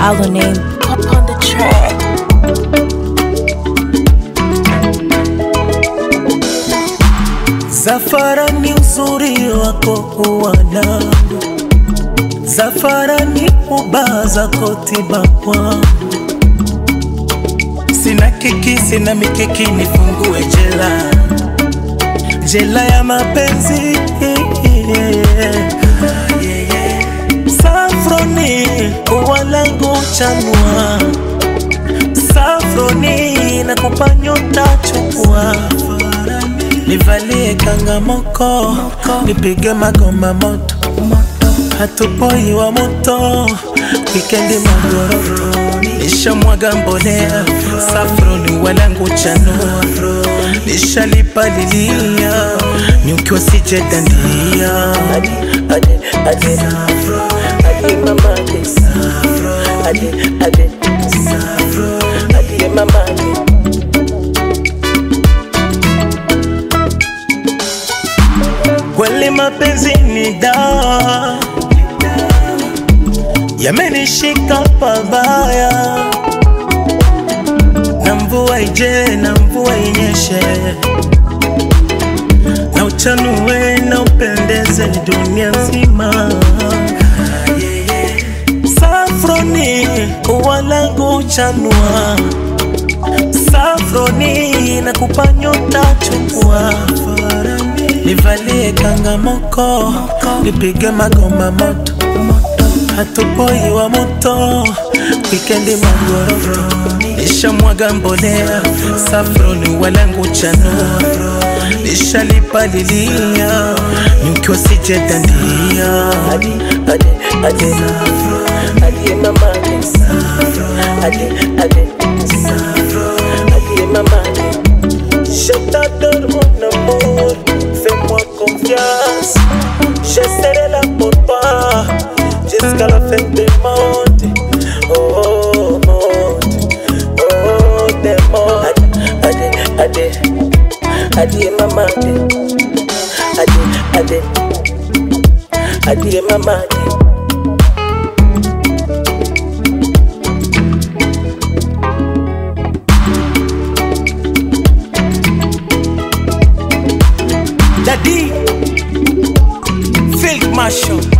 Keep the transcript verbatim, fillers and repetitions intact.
Our name up on the track. Zafara ni uzuri wako kuwana, Zafara ni uba zako tiba kwangu. Sina kiki, sina mikiki, nifungue jela, jela ya mapenzi. Safroni uwa langu chanua, Safroni na kupanyota chukua. Nivalie kangamoko, nipige magoma moto, hatupoi wa moto, wikendi magoroto. Nisha mwaga mbolea, Safroni walangu chanua, nisha lipalilia, nyukiwa sije dandia. Adi, adi, adi, Safro, adi mama adi, Safro, adi, adi, Safro, adi mama adi. Kweli mapenzi ni dawa, yamenishika pabaya. Na mvua ije, na mvua inyeshe, na uchanue na upendeze dunia nzima. Safroni uwa langu uchanua, Safroni na kupanyota chukua. Nivalie kangamoko, nipige magoma moto, hatupoi wa moto, wikendi magoroto. Nisha mwaga mbolea, Safroni walangu chanua, nisha lipalilia, nyukiwa sije dandia. Adi, adi, adi, Safro, adi mama adi, Safro, adi, adi, Safro, adi mama adi. Je t'adore mon amour, fais-moi confiance, je serai là pour toi jusqu'à la fin du monde. Oh, monde, oh, des mondes. Adi, adi, adi, mama adi, adi, adi, adi, mama adi. Daddy, Field Marshal.